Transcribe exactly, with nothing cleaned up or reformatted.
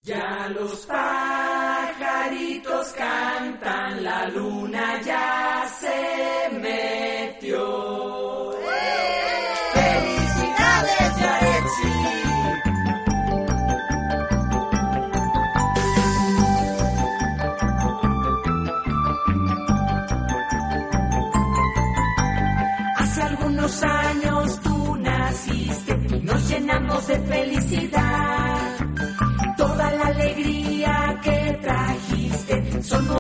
Ya los pajaritos cantan, la luna ya se metió. ¡Felicidades, Yaretsi! Hace algunos años tú naciste y nos llenamos de felicidad. Toda la alegría que trajiste son